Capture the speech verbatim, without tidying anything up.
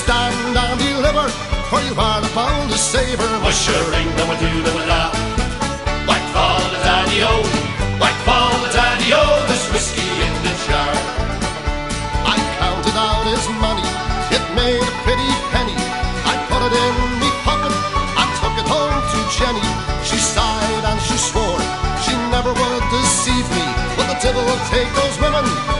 stand and deliver, for you are the boldest saver. Mushering, no one do them la. Whack fall the daddy-o, whack fall the daddy-o, there's whiskey in the jar. I counted out his money, it made a pretty penny. I put it in me pocket and took it home to Jenny. She sighed and she swore she never would deceive me, but the devil take those women